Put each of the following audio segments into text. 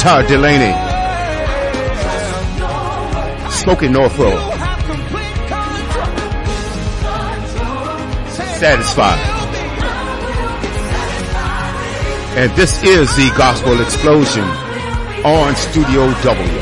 Ty Delaney, Smoky Norfolk, Satisfied. And this is the Gospel Explosion on Studio W.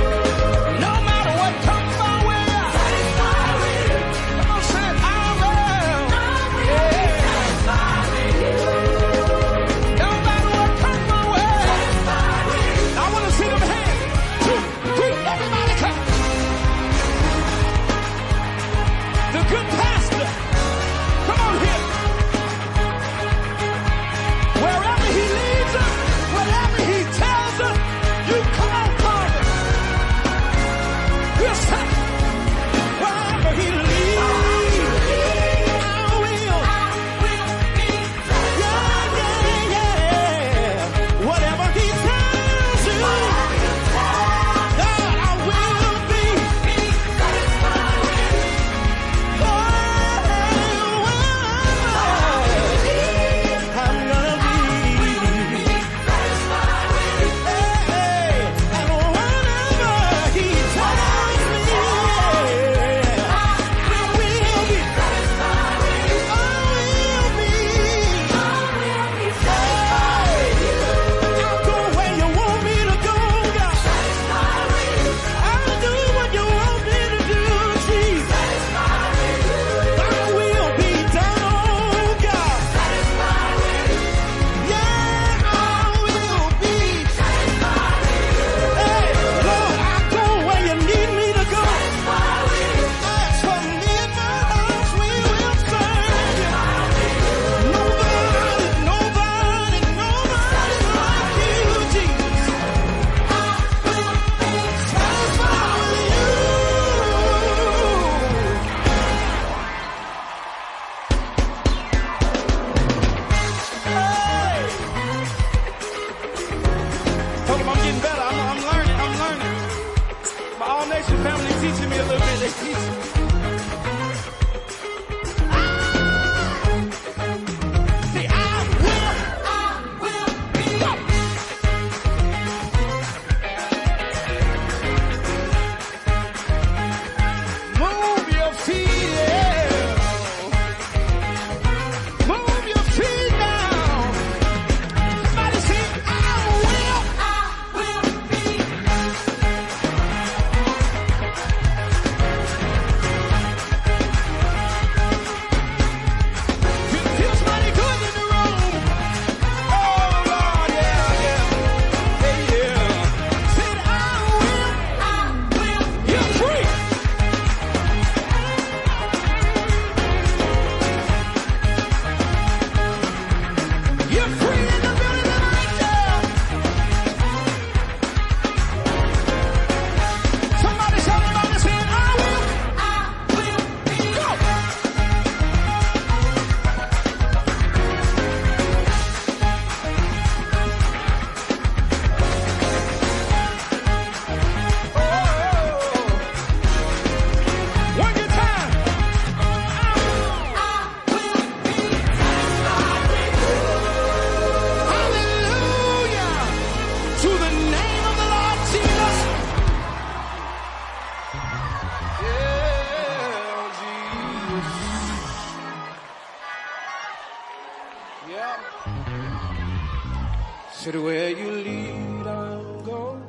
Said where you lead, I'll go.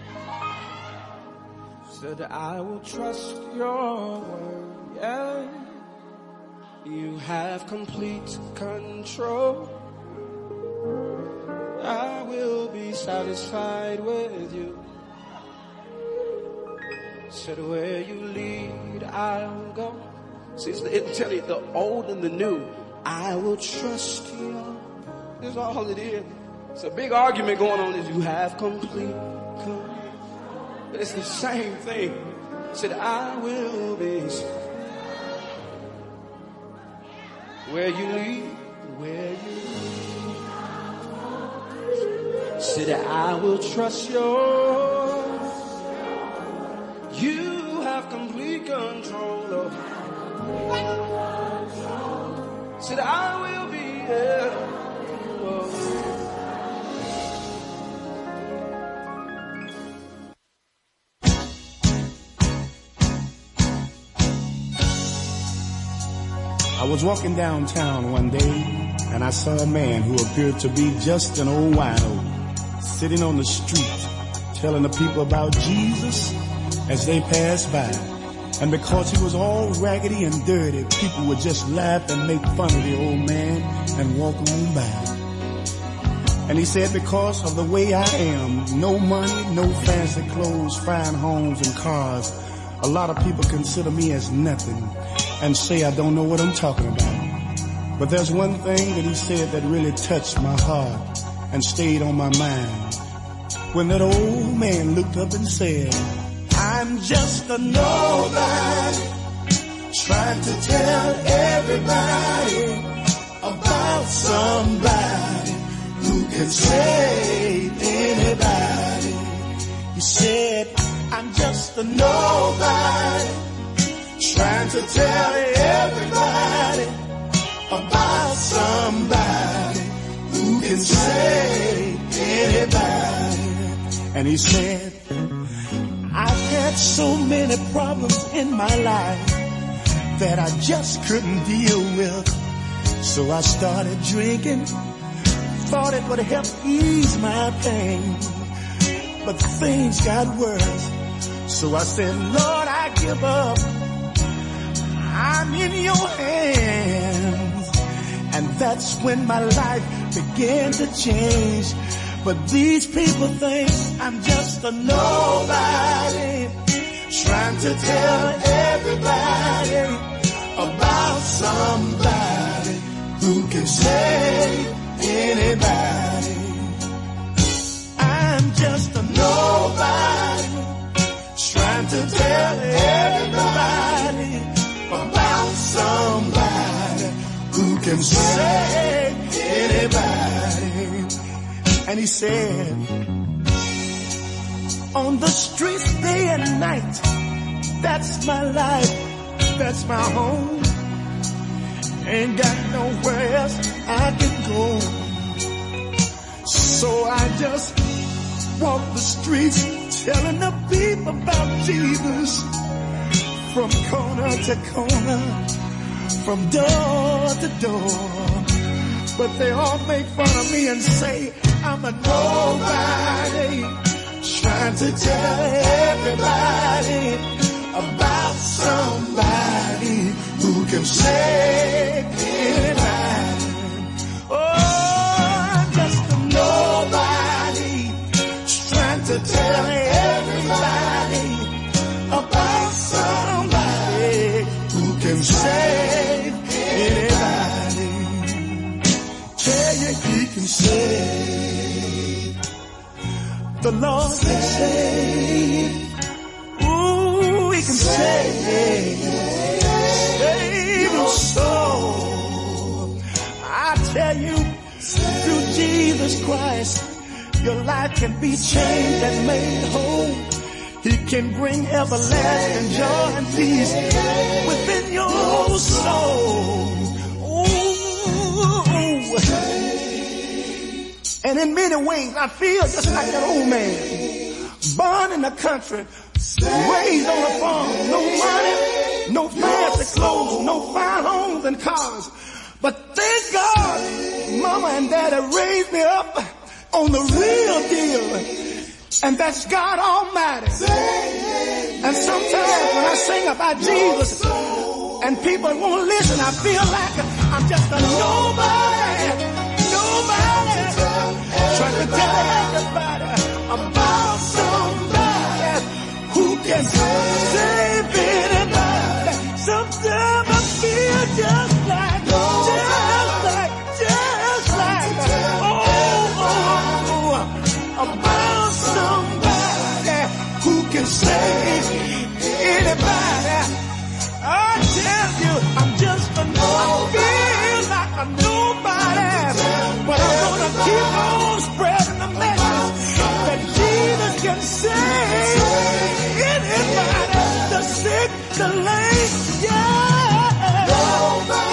Said I will trust your word. Yeah, you have complete control. I will be satisfied with you. Said where you lead, I'll go. See, it'll tell you the old and the new. I will trust you. That's all it is. It's a big argument going on is you have complete control. But it's the same thing. Said I will be where you lead, where you lead. Said I will trust your. You have complete control of. Said I will be there. I was walking downtown one day, and I saw a man who appeared to be just an old wino sitting on the street telling the people about Jesus as they passed by. And because he was all raggedy and dirty, people would just laugh and make fun of the old man and walk on by. And he said, because of the way I am, no money, no fancy clothes, fine homes and cars, a lot of people consider me as nothing and say I don't know what I'm talking about. But there's one thing that he said that really touched my heart and stayed on my mind. When that old man looked up and said, I'm just a nobody, trying to tell everybody about somebody who can save anybody. He said, I'm just a nobody, trying to tell everybody about somebody who can save anybody. And he said, I've had so many problems in my life that I just couldn't deal with. So I started drinking, thought it would help ease my pain. But things got worse. So I said, Lord, I give up. I'm in your hands. And that's when my life began to change. But these people think I'm just a nobody, trying to tell everybody about somebody who can save anybody. I'm just a nobody, trying to tell everybody about somebody who can save anybody. And he said, on the streets day and night, that's my life, that's my home. Ain't got nowhere else I can go. So I just walk the streets telling the people about Jesus, from corner to corner, from door to door. But they all make fun of me and say I'm a nobody, trying to tell everybody about somebody who can save anybody. Oh, I'm just a nobody, trying to tell everybody about somebody who can save anybody. Tell you he can save. The Lord can save. Ooh, he can save. Save your soul. I tell you, through Jesus Christ, your life can be changed and made whole. He can bring everlasting joy and peace within your soul. And in many ways, I feel just like that old man, born in the country, raised on a farm, no money, no fancy clothes, no fine homes and cars. But thank God, Mama and Daddy raised me up on the real deal, and that's God Almighty. And sometimes when I sing about Jesus and people won't listen, I feel like I'm just a nobody. Trying to tell everybody about somebody who can save anybody. Sometimes I feel just like, about somebody who can save anybody. I tell you, I'm just a nobody. I feel like a nobody. But I'm gonna keep on spreading the message that Jesus can save anybody, the sick, the lame, yeah. Nobody.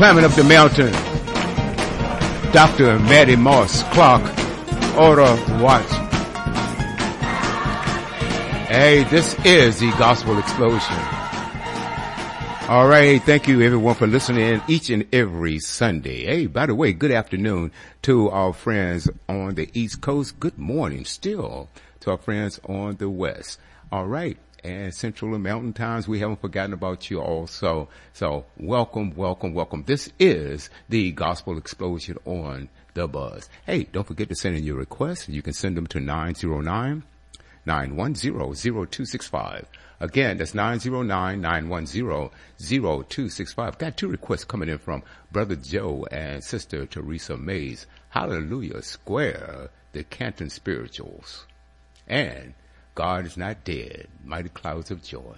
climbing up the mountain. Dr. Maddie Moss, Clark, Order Watch. Hey, this is the Gospel Explosion. All right, thank you everyone for listening in each and every Sunday. Hey, by the way, good afternoon to our friends on the East Coast. Good morning still to our friends on the West. All right, and Central and Mountain Times, we haven't forgotten about you also. So welcome, welcome, welcome. This is the Gospel Explosion on The Buzz. Hey, don't forget to send in your requests. You can send them to 909-910-0265. Again, that's 909-910-0265. Got two requests coming in from Brother Joe and Sister Teresa Mays. Hallelujah Square, the Canton Spirituals. And God is Not Dead, Mighty Clouds of Joy.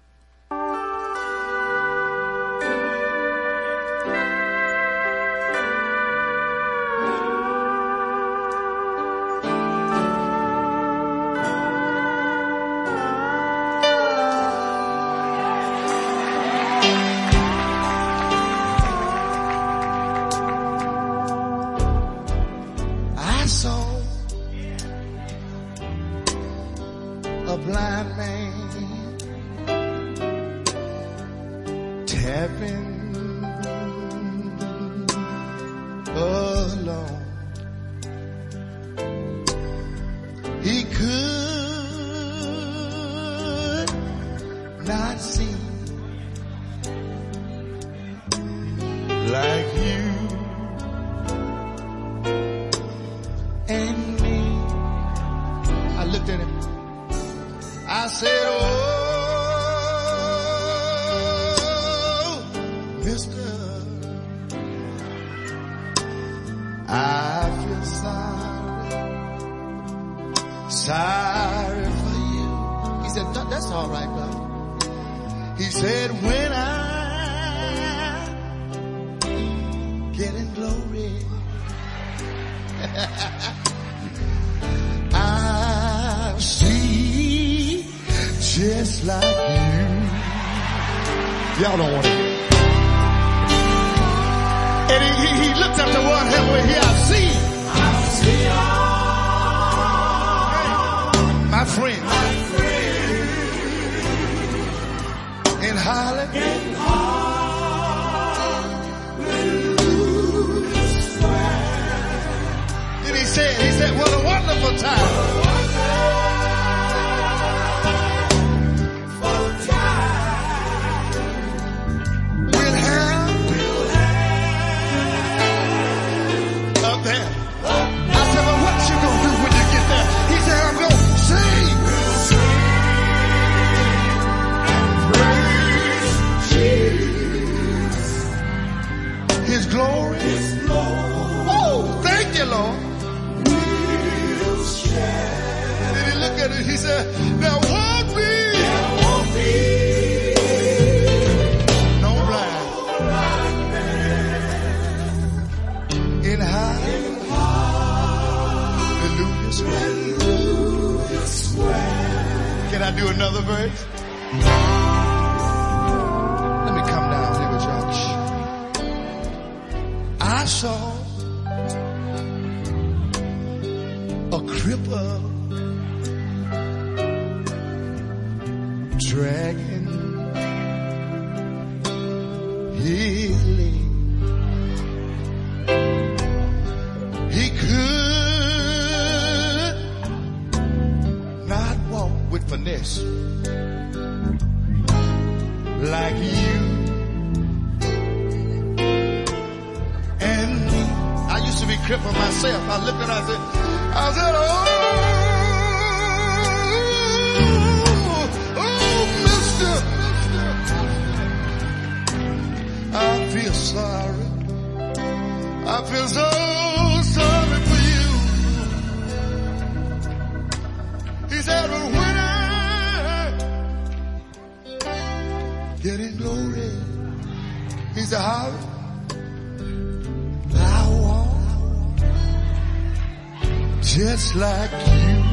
Just like you.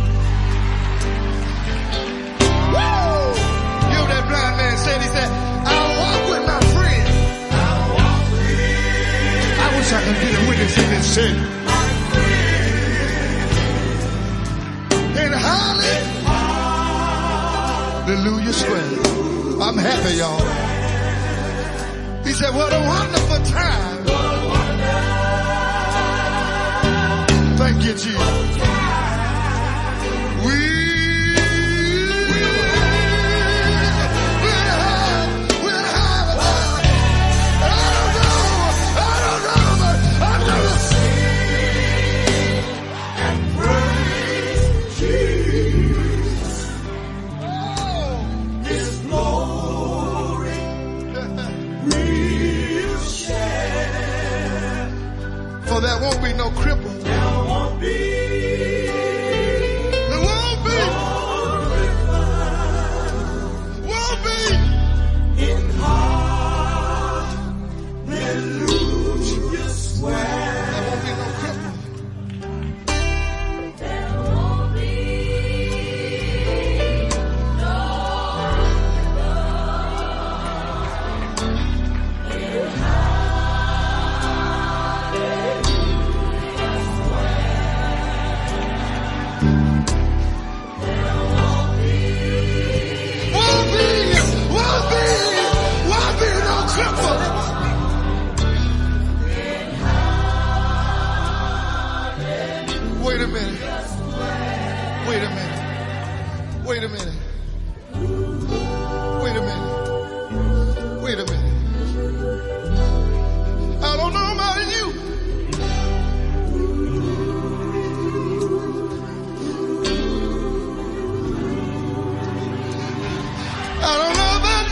Woo! You know that blind man said, he said, I'll walk with my friend. I'll walk with Say, in Hallelujah Square. I'm happy, y'all. He said, what a wonderful time. Thank you, Jesus. For there won't be no cripple. There won't be. There won't be. Won't be. In Hallelujah Square. There won't be no cripple. There won't be no Wait a minute. Wait a minute. Wait a minute. Wait a minute. Wait a minute. I don't know about you. I don't know about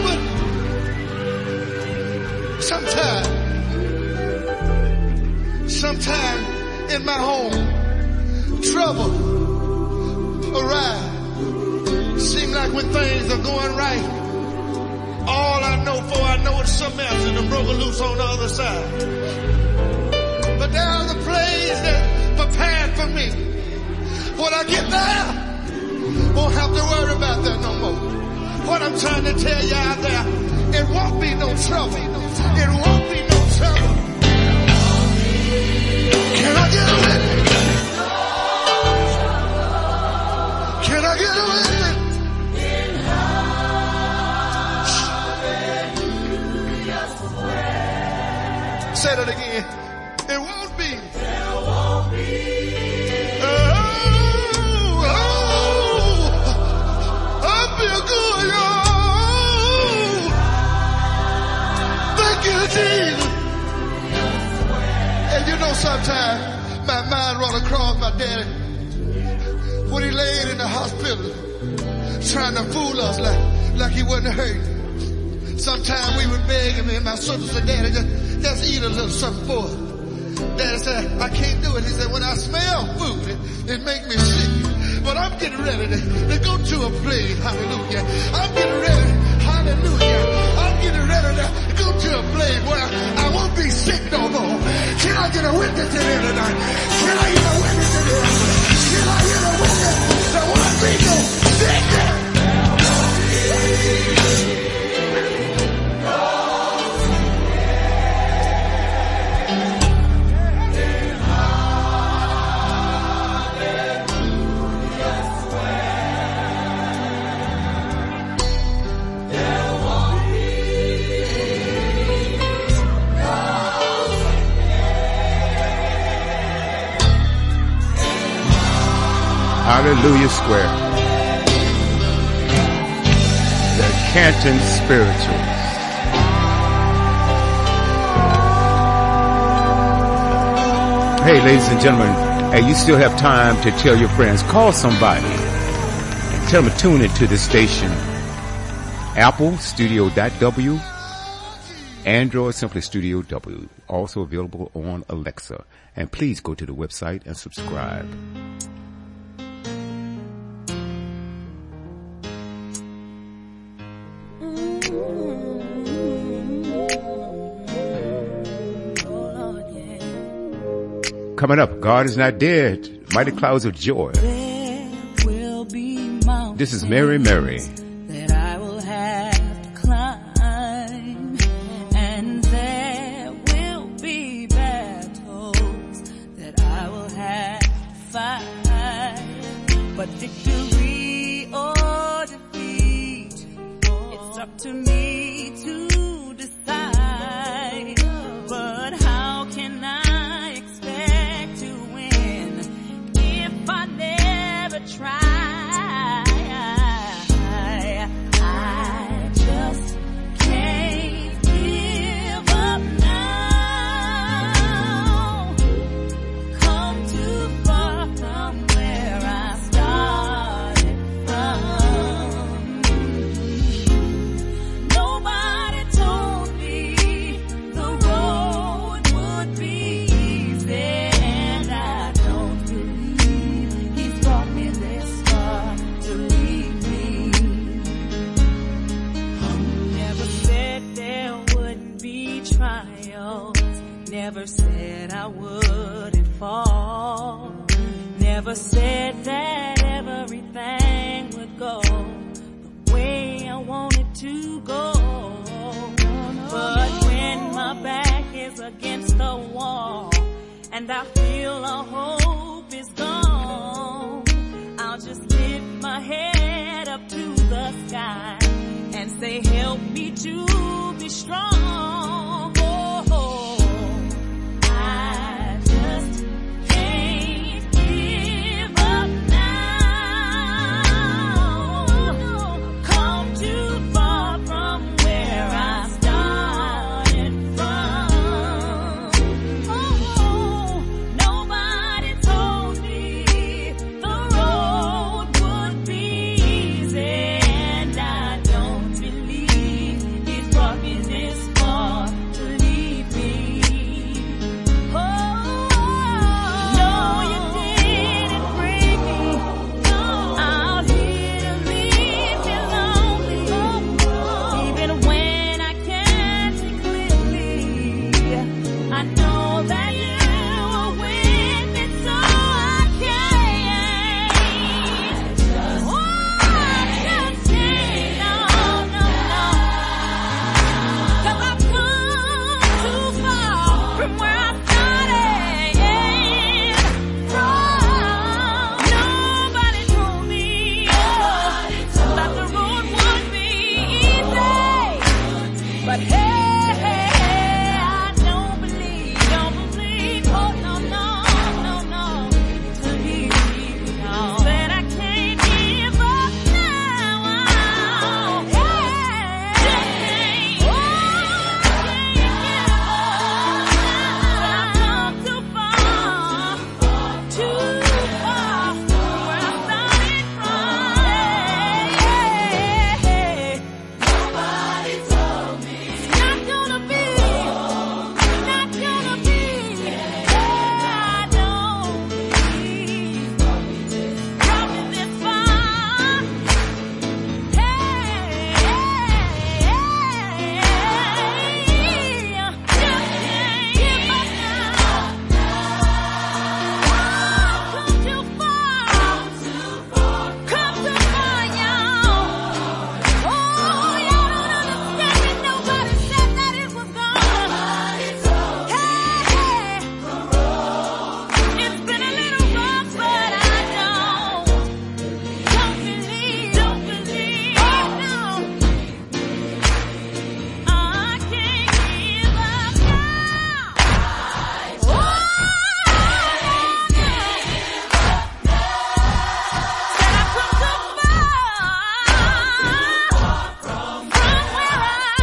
you, but sometime in my home, trouble arise. Seem like when things are going right, all I know for I know it's something else and I'm broken loose on the other side. But there's a place that's prepared for me. When I get there, won't have to worry about that no more. What I'm trying to tell you out there, it won't be no trouble. It won't be no trouble. Can I get a witness? Can I get a witness? Say that again. It won't be. There won't be. I feel good, y'all. Thank you, Jesus. And you know sometimes my mind run across my daddy when he laid in the hospital trying to fool us like he wasn't hurt. Sometimes we would beg him and my sister said, Daddy, just eat a little something for us. Daddy said, I can't do it. He said, when I smell food, it make me sick. But I'm getting ready to go to a place, hallelujah. I'm getting ready, hallelujah. I'm getting ready to go to a place where I won't be sick no more. Can I get a witness in here tonight? Can I get a witness in here? Can I get a witness? There won't be no sickness. Hallelujah Square. The Canton Spirituals. Hey, ladies and gentlemen, hey, you still have time to tell your friends. Call somebody and tell them to tune into this station. Apple, Studio.W. Android, simply Studio W. Also available on Alexa. And please go to the website and subscribe. Coming up, God is not dead. Mighty clouds of joy. This is Mary Mary. That I will have to climb, and there will be battles up to me to decide. But how can I expect to win if I never try? I just can't give up now. Come too far from where I started from. Nobody told me the road would be easy, and I don't believe he's brought me this far to leave me. Never said there wouldn't be trials, never said I wouldn't fall, never said that everything would go the way I wanted to go. But when my back is against the wall and I feel all hope is gone, I'll just lift my head up to the sky and say, help me to be strong. Oh, I just can't give up now. Come too far from where I started from. Oh, nobody told me the road would be easy, and I don't believe he's brought me this far to leave me. Oh, no, you didn't bring me out here to leave me lonely. Even when I can't see clearly, I know that you are with me, so I can't. Oh, I just can't, no, no, no. 'Cause I've come too far from where I started from. Nobody told me that the road would be easy. But hey, I don't believe, oh no, no, no, no, to leave me now. Said I can't give up now. Hey, oh, I can't give up now. I've come too far from where I started from. Nobody told me it's not gonna be, not gonna be. I don't believe brought me this far. It's been a little rough, but I don't believe, no. I can't give up now. Oh, said I come too far from where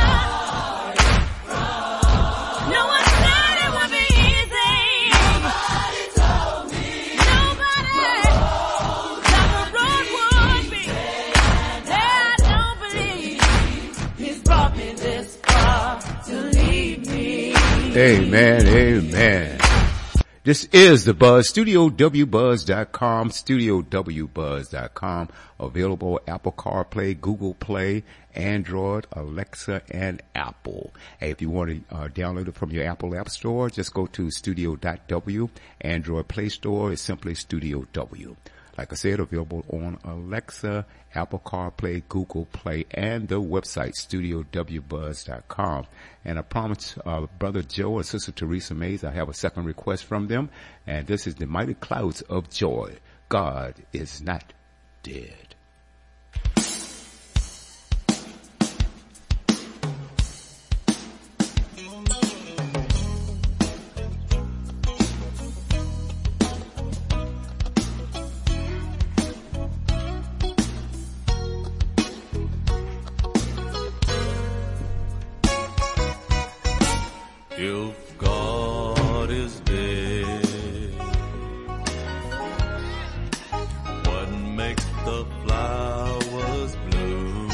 no one said it would be easy. Nobody told me. Nobody that the road would be. I don't believe he's brought me this far to leave me. Amen, amen. This is the Buzz, StudioWBuzz.com, StudioWBuzz.com, available Apple CarPlay, Google Play, Android, Alexa, and Apple. Hey, if you want to download it from your Apple App Store, just go to Studio.W. Android Play Store is simply Studio W. Like I said, available on Alexa, Apple CarPlay, Google Play, and the website, StudioWBuzz.com. And I promised Brother Joe and Sister Teresa Mays I have a second request from them. And this is the Mighty Clouds of Joy. God is not dead. If God is dead, what makes the flowers bloom?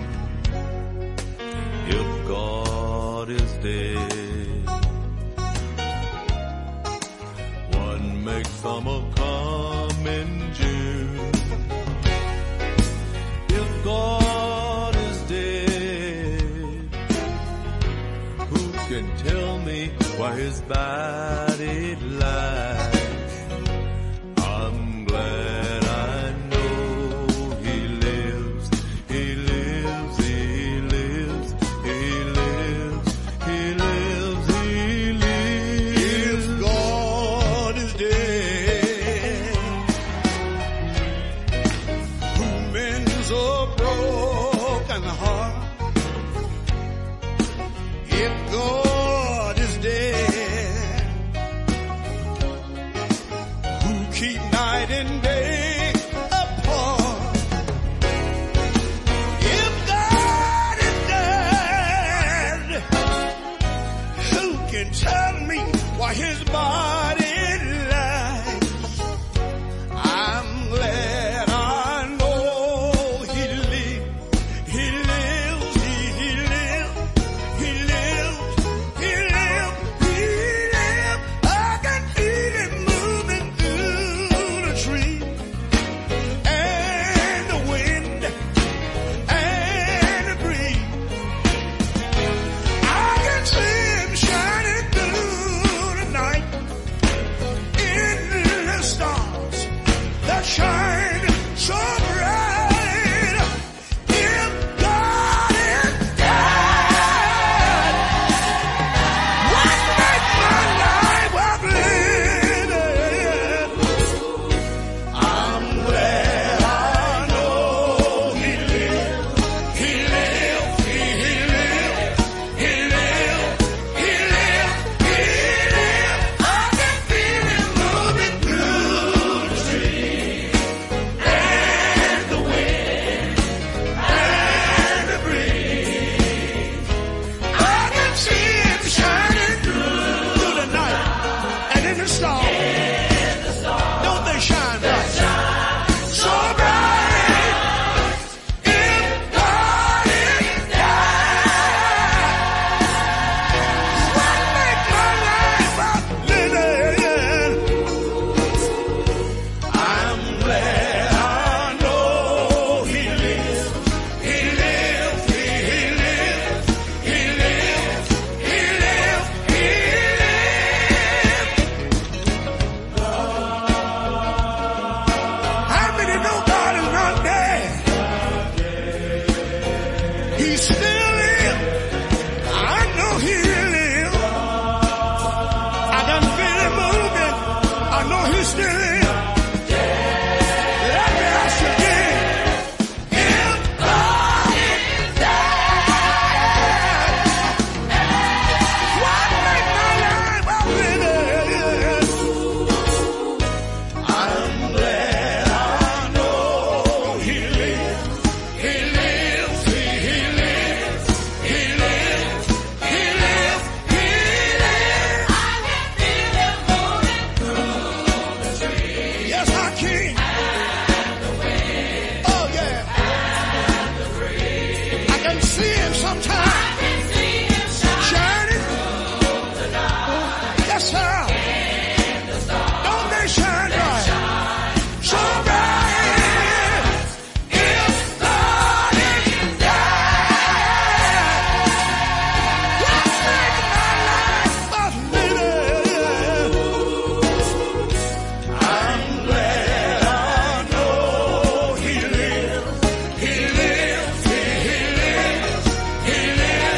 If God is dead, what makes summer come in June? If God is dead, who can tell me why his body lies? I'm glad I know he lives, he lives, he lives, he lives, he lives, he lives. If God is dead, who mends a broken heart? If God is dead, who keep night and day apart? If God is dead, who can tell me why his body lies? I'm glad I know he lives, he lives, he lives, he lives, he lives, he lives. I can feel him moving through the tree and the wind and the breeze. I can see him shining through the night in the stars that shine so bright. If God is dead, what makes my life worth living? I'm glad I know he lives, he lives, he lives, he lives, he lives, he lives. I can feel him moving through the trees and the wind and the breeze. I can see him shining through the night and in the stars. Don't they shine bright? So bright. If God is dead, what makes my life worth living? I'm glad I know he lives, he lives, he lives, he lives, he lives, he lives. How many know God is not dead? He still lives. I know he lives. I can feel him moving. I know he still lives. Let me ask you again. If God is dead, what makes my life worth living? I'm glad I know he lives, he lives, he lives, he lives, he lives, he lives. I can feel him moving through the trees. Yes, I can. And the wind. Oh yeah. And the breeze. I can see him sometimes. I can see him shining through the night. Yes, sir. In the stars. Don't they shine bright? So bright. If God is dead, what makes my life worth living? I'm glad I know he lives, he lives, he lives, he lives,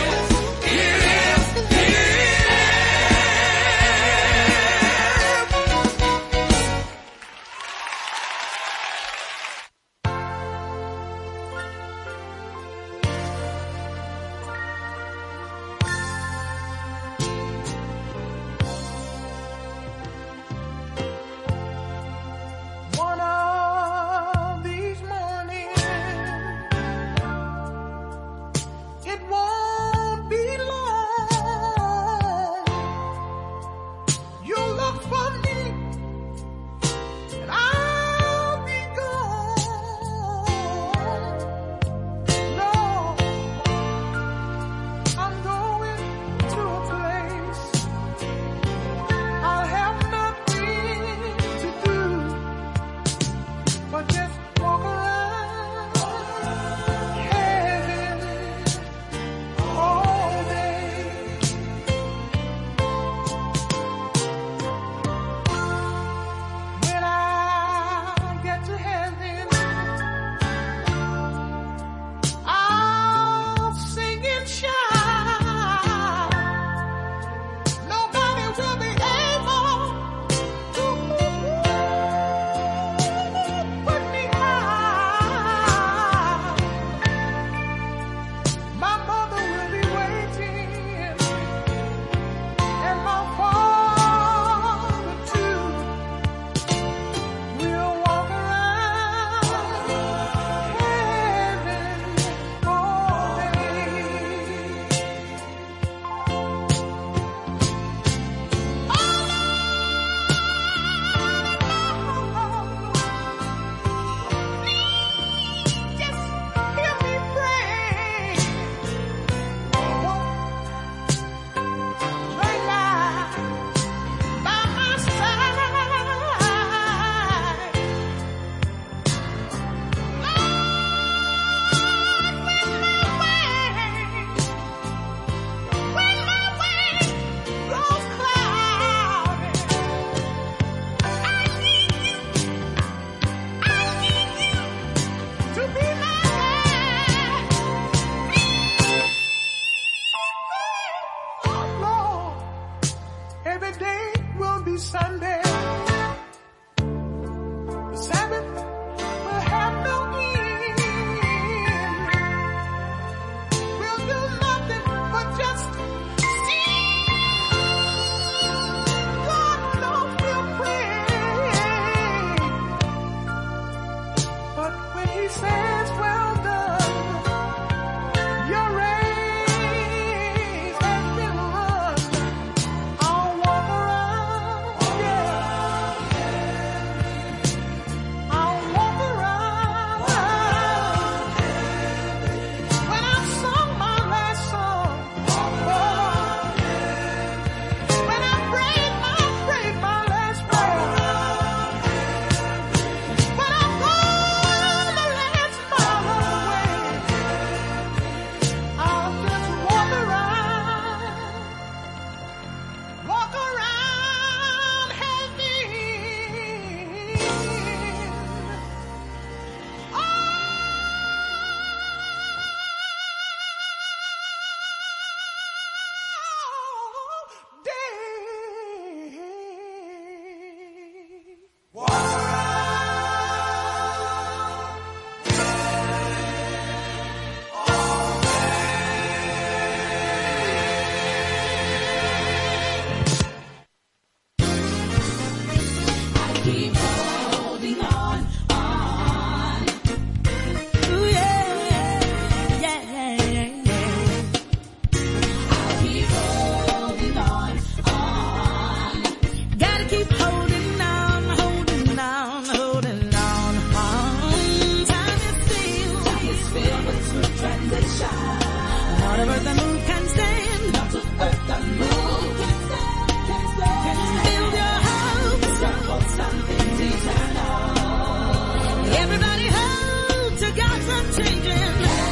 Not of earth and moon can stand. Not of earth and moon can stand. Build your hopes on things eternal. Everybody hold to God's unchanging.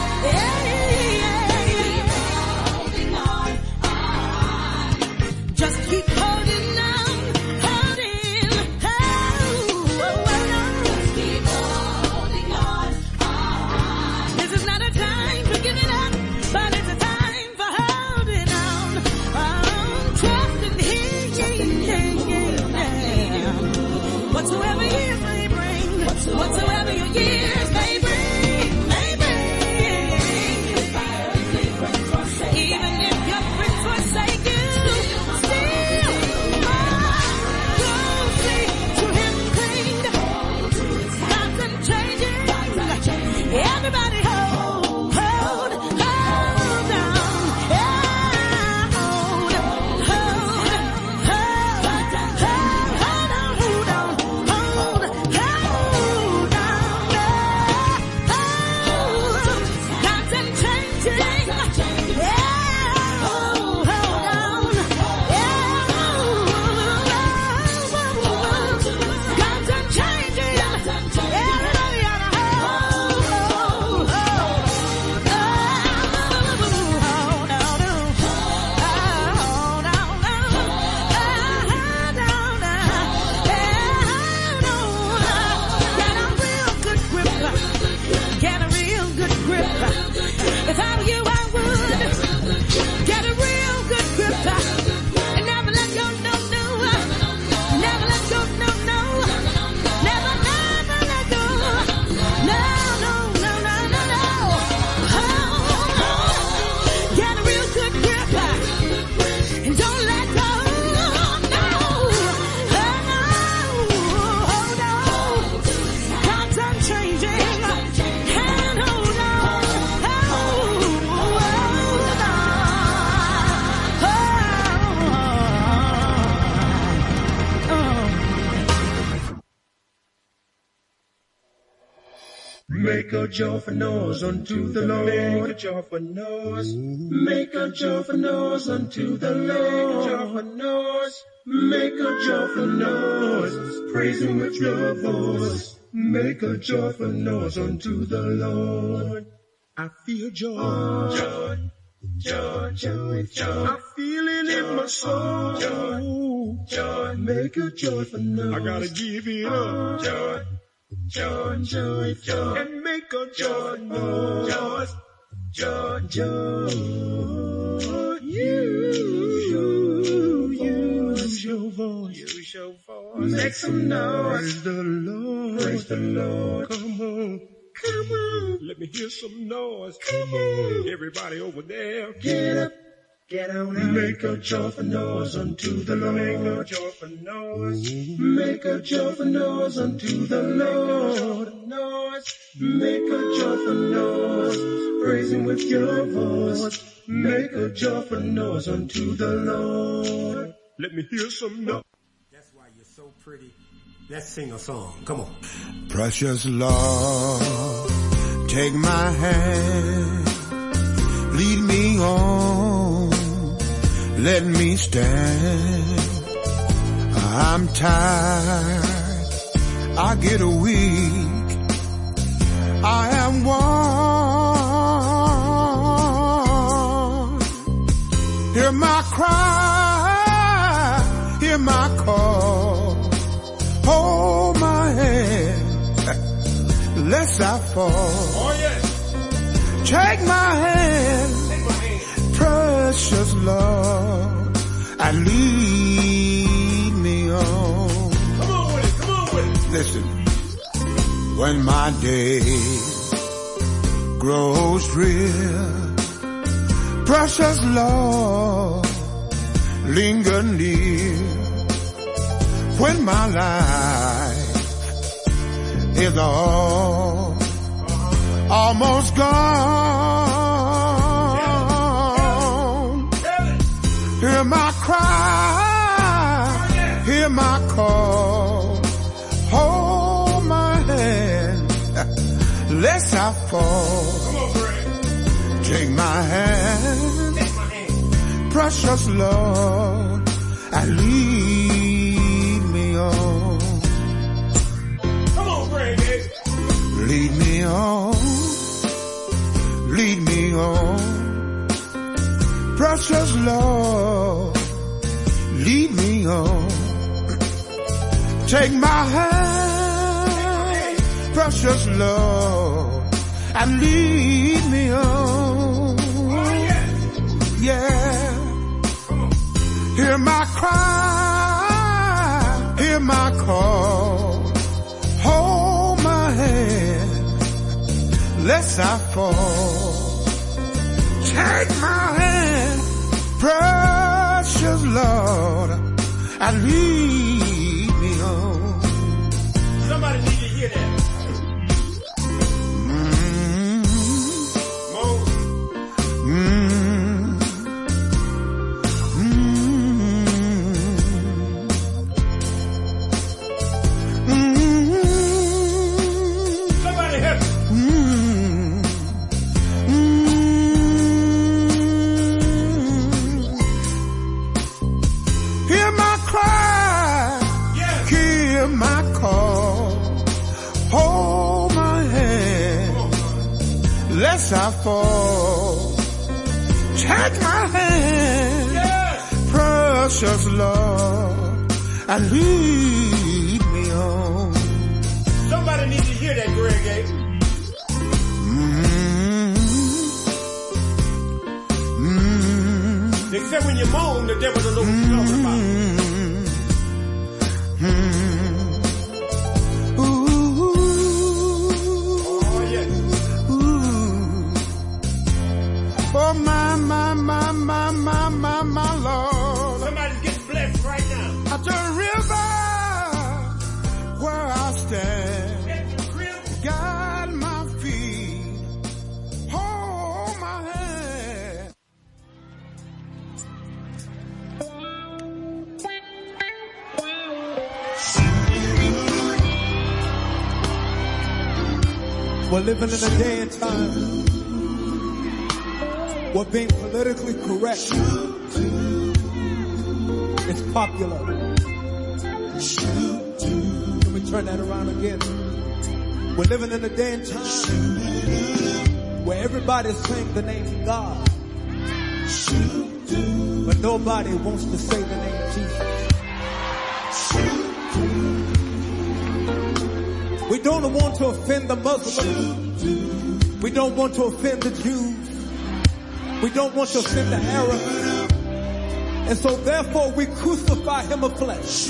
Just keep holding on, holding, keep holding on. This is not a time for giving up, but it's a time for holding on. Trust in Him. Whatsoever years may bring, whatsoever your years may bring. Even if your friends forsake you, still to Him cling. God's unchanging. Everybody hold on. Get a real good grip. If I were you, I would get a real good grip. And never let go, no. Never let go, no. Never let go. No. Get a real good grip. And don't let go. No. Hold on. God's unchanging. Make a joyful noise unto the Lord. Make a joyful noise. Make a joyful noise unto the Lord. Make a joyful noise. Praise Him with your voice. Make a joyful noise unto the Lord. I feel joy. Joy. I feel it in my soul. Joy. Make a joyful noise. I gotta give it up. Joy, and make a joy noise. Joy. Use your voice. Make some noise. Praise the Lord. Come on. Let me hear some noise. Come on. Everybody over there. Get up. Get on and make a joyful noise unto the Lord. Make a joyful noise. Make a joyful noise unto the Lord. Make a joyful noise. Praise Him with your voice. Make a joyful noise unto the Lord. Let me hear some noise. That's why you're so pretty. Let's sing a song. Come on. Precious Lord, take my hand. Lead me on, let me stand. I'm tired, I get weak, I am worn. Hear my cry, hear my call. Hold my hand, lest I fall. Oh, yes. Take my hand, precious Lord, and lead me on. Come on with it. Listen, when my day grows drear, precious Lord, linger near. When my life is almost gone, hear my cry, hear my call, hold my hand, lest I fall. Take my hand, precious Lord, and lead me on. Come on, Greg. Lead me on, lead me on. Precious Lord, lead me on. Take my hand, precious Lord, and lead me on. Yeah. Hear my cry, hear my call. Hold my hand, lest I fall. Take my hand, precious Lord, and lead me on. Somebody need to hear that. I fall. Take my hand, precious Lord, and lead me on. Somebody needs to hear that, Greg. Except when you moan, the devil don't know what you're talking about. Oh, my Lord. Somebody's getting blessed right now. At the river where I stand, guide my feet, hold my hand. We're living in a day and time where being politically correct is popular. Let me turn that around again. We're living in a day and time where everybody's saying the name God, but nobody wants to say the name Jesus. We don't want to offend the Muslims. We don't want to offend the Jews. We don't want to offend the Arabs. And so therefore we crucify him of flesh.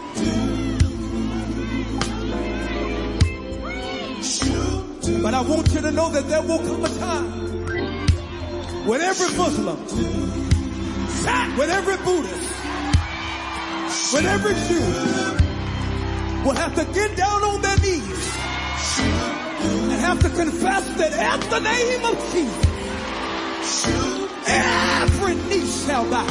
But I want you to know that there will come a time when every Muslim, when every Buddhist, when every Jew will have to get down on their knees and have to confess that at the name of Jesus, every knee shall bow.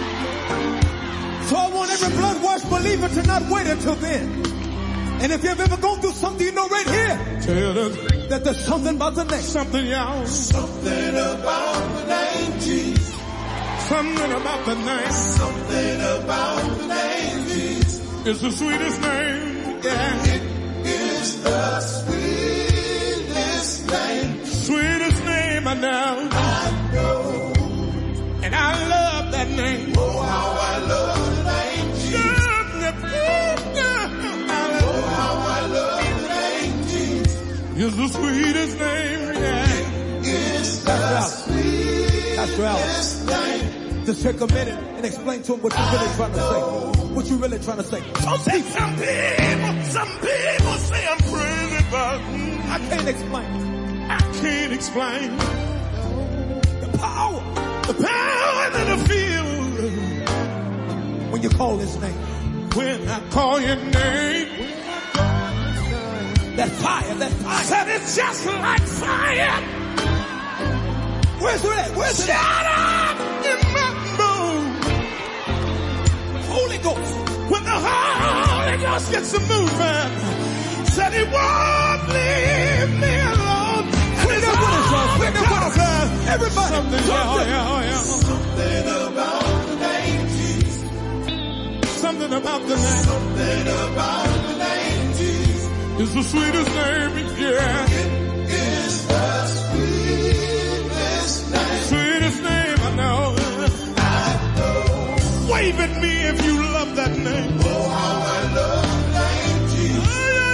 So I want every blood-washed believer to not wait until then. And if you've ever gone through something, you know right here that there's something about the name. Something else. Something about the name Jesus. Something about the name. Something about the name Jesus. It's the sweetest name. Yeah. It is the sweetest name. Sweetest name I know. I know. And I love that name. Oh, how I love the name Jesus. Oh, how I love the name Jesus. It's the sweetest name, yeah. It is the sweetest name. Just take a minute and explain to him what you're really trying to say. What you're really trying to say. Some people say I'm crazy, but I can't explain. I can't explain The power that I feel when you call his name. when I call your name. That fire. Said it's just like fire. Where's it at? Shut up in my bones. Holy Ghost. When the Holy Ghost gets a moving, said he won't leave me alone. And it's all because Everybody. Something about the name Jesus. Something about the name. Something about the name Jesus. It's the sweetest name, yeah. It is the sweetest name. Sweetest name I know. Wave at me if you love that name. Oh, how I love the name Jesus.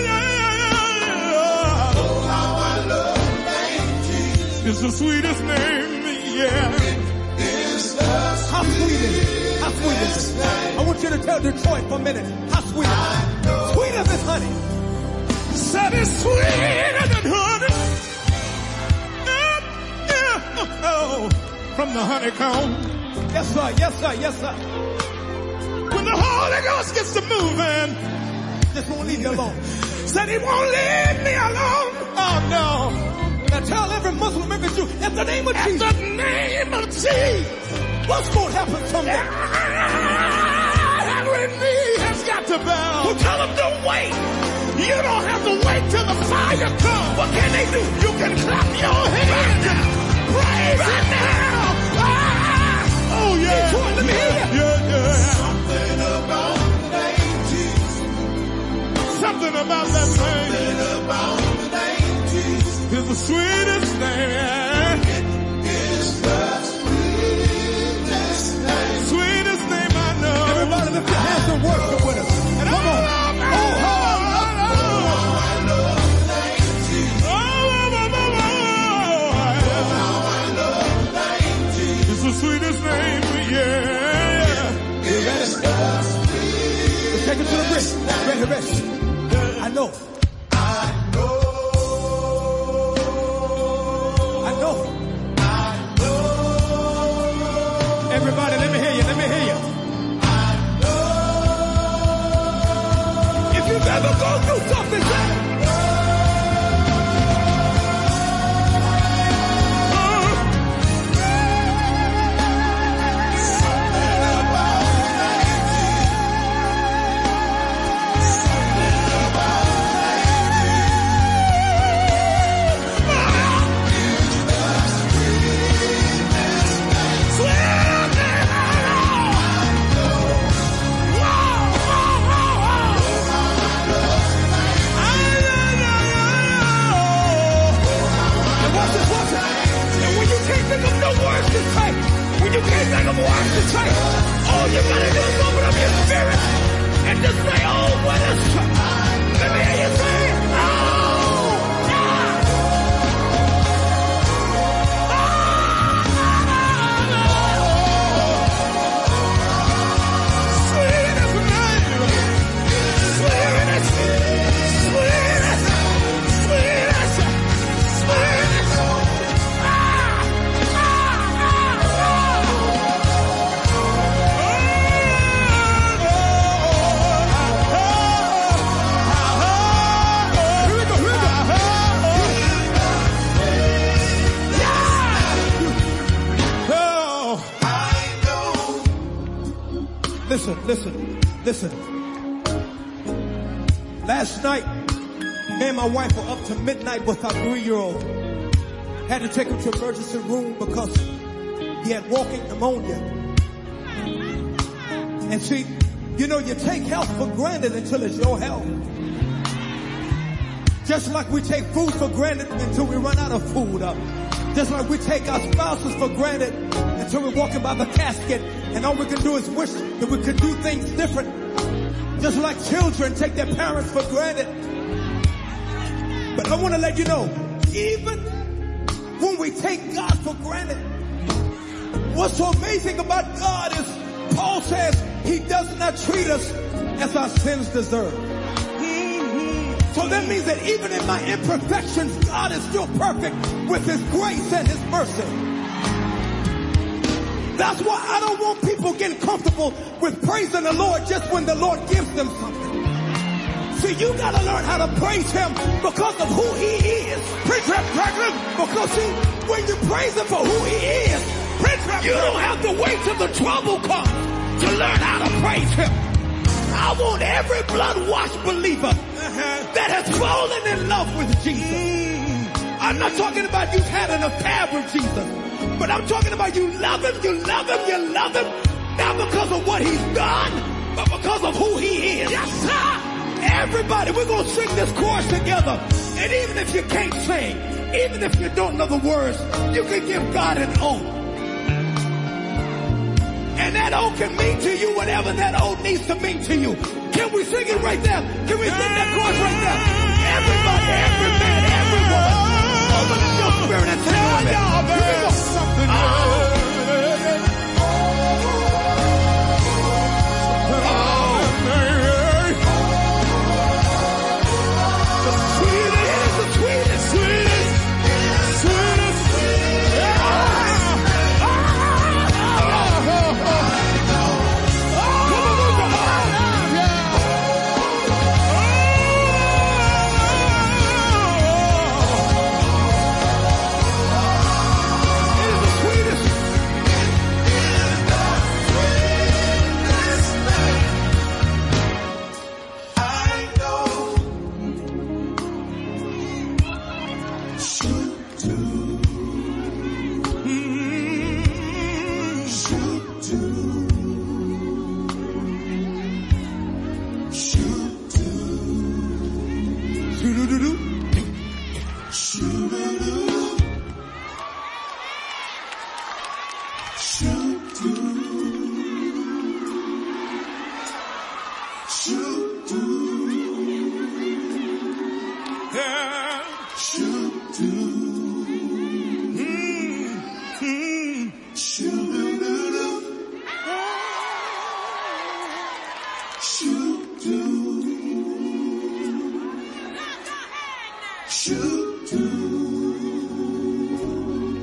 Oh, how I love the name Jesus. It's the sweetest name, yeah. It is the How sweet is it? How sweet is it? I want you to tell Detroit for a minute. How sweet is it? Sweeter than honey. Said it's sweeter than honey. Oh, from the honeycomb. Yes, sir. Yes, sir. Yes, sir. When the Holy Ghost gets to moving, just won't leave you alone. Said he won't leave me alone. Oh, no. Now tell every Muslim, every Jew, at the name of Jesus. At the name of Jesus. What's going to happen someday? Every knee has got to bow. So tell them don't wait. You don't have to wait till the fire comes. What can they do? You can clap your hands. Praise it now. Oh, yeah. Let me hear you. Yeah. something about the name Jesus. Something about that name. Something about the name Jesus. It's the sweetest name, yeah. It is the sweetest name. Sweetest name I know. Everybody lift your hands and worship with us. And come on. It's the sweetest name, yeah. You ready? Let's take it to the bridge. Ready. I know. Everybody, let me hear you. If you've ever gone through something, when you can't think of words to say, all you gotta do is open up your spirit and just say, oh, what is it? Let me hear you say, oh, sweetest name, sweetest. Listen. Last night, me and my wife were up to midnight with our 3-year-old. Had to take him to emergency room because he had walking pneumonia. And see, you know, you take health for granted until it's your health. Just like we take food for granted until we run out of food. Just like we take our spouses for granted until we're walking by the casket and all we can do is wish that we could do things different. Just like children take their parents for granted. But I want to let you know, even when we take God for granted, what's so amazing about God is Paul says he does not treat us as our sins deserve. So that means that even in my imperfections, God is still perfect with his grace and his mercy. That's why I don't want people getting comfortable with praising the Lord just when the Lord gives them something. See, you gotta learn how to praise him because of who he is. Because see, when you praise him for who he is, you don't have to wait till the trouble comes to learn how to praise him. I want every blood-washed believer that has fallen in love with Jesus. I'm not talking about you've had an affair with Jesus. But I'm talking about you love him, you love him, you love him, not because of what he's done, but because of who he is. Yes, sir. Everybody, we're going to sing this chorus together. And even if you can't sing, even if you don't know the words, you can give God an oath. And that oath can mean to you whatever that oath needs to mean to you. Can we sing it right there? Can we sing that chorus right there? Everybody, every man, every woman, open up your spirit and sing with me. Here we go.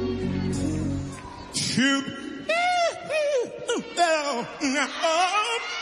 Shoot.